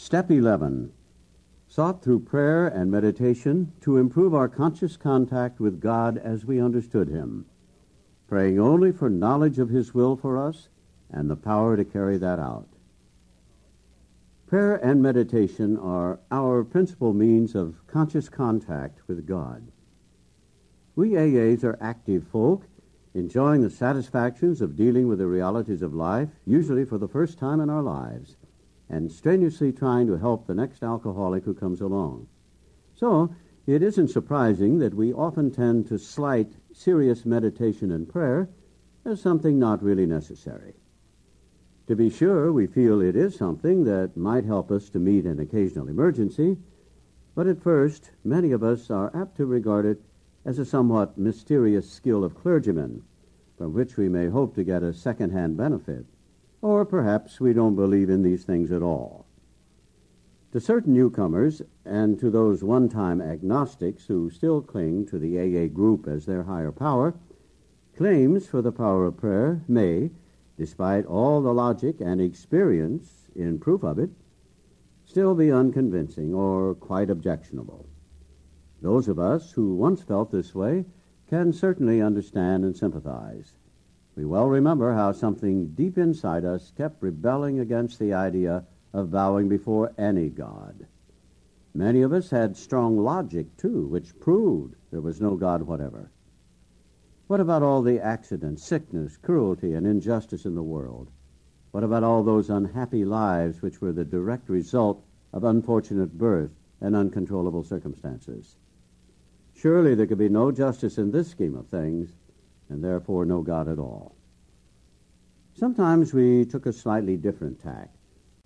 Step 11. Sought through prayer and meditation to improve our conscious contact with God as we understood Him, praying only for knowledge of His will for us and the power to carry that out. Prayer and meditation are our principal means of conscious contact with God. We AAs are active folk, enjoying the satisfactions of dealing with the realities of life, usually for the first time in our lives, and strenuously trying to help the next alcoholic who comes along. So, it isn't surprising that we often tend to slight serious meditation and prayer as something not really necessary. To be sure, we feel it is something that might help us to meet an occasional emergency, but at first, many of us are apt to regard it as a somewhat mysterious skill of clergymen, from which we may hope to get a second-hand benefit. Or perhaps we don't believe in these things at all. To certain newcomers, and to those one-time agnostics who still cling to the AA group as their higher power, claims for the power of prayer may, despite all the logic and experience in proof of it, still be unconvincing or quite objectionable. Those of us who once felt this way can certainly understand and sympathize. We well remember how something deep inside us kept rebelling against the idea of bowing before any God. Many of us had strong logic, too, which proved there was no God whatever. What about all the accidents, sickness, cruelty, and injustice in the world? What about all those unhappy lives which were the direct result of unfortunate birth and uncontrollable circumstances? Surely there could be no justice in this scheme of things, and therefore no God at all. Sometimes we took a slightly different tack.